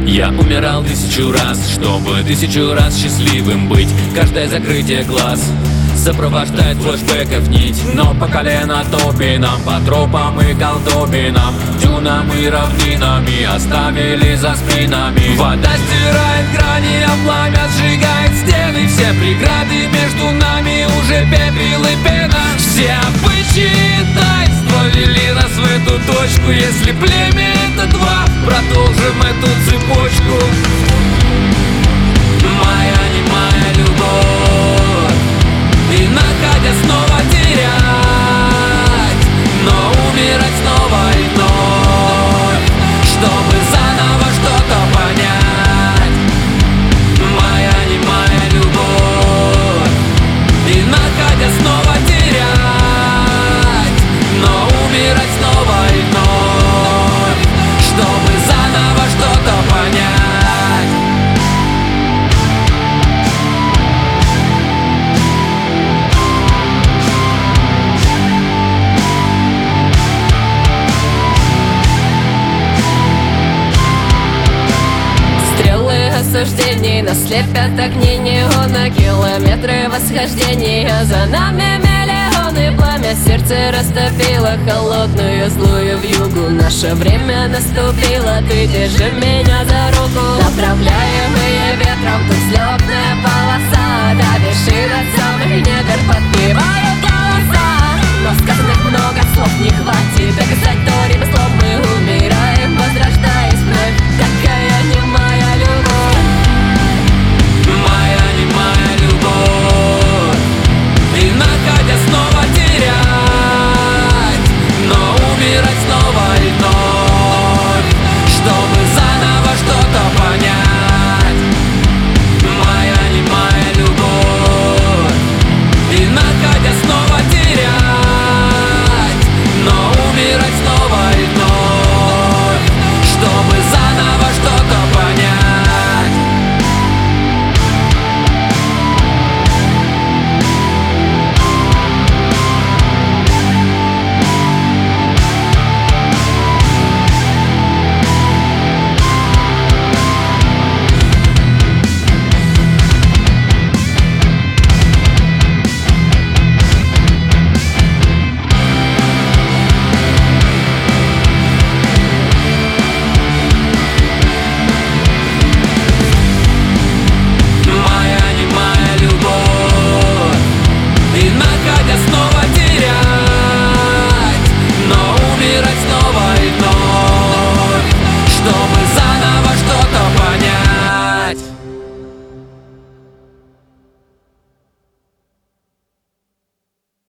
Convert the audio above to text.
Я умирал 1000 раз, чтобы 1000 раз счастливым быть. Каждое закрытие глаз сопровождает флешбеков нить. Но по колено топинам, по тропам и колдобинам, дюнам и равнинами оставили за спинами. Вода стирает грани, а пламя сжигает стены. Все преграды между нами уже пепел и пена. Все обычаи таинства вели нас в эту точку. Если племя это два, продолжим эту цепочку. Моя не моя любовь, и находя снова терять, но умирать снова и вновь, чтобы заново что-то понять. Моя не моя любовь, и находя снова терять, но умирать снова и вновь, чтобы заново что-то понять. Осуждений нас слепят огни неона, километры восхождения, за нами миллионы. Пламя сердце растопило холодную злую вьюгу. Наше время наступило, ты держи меня.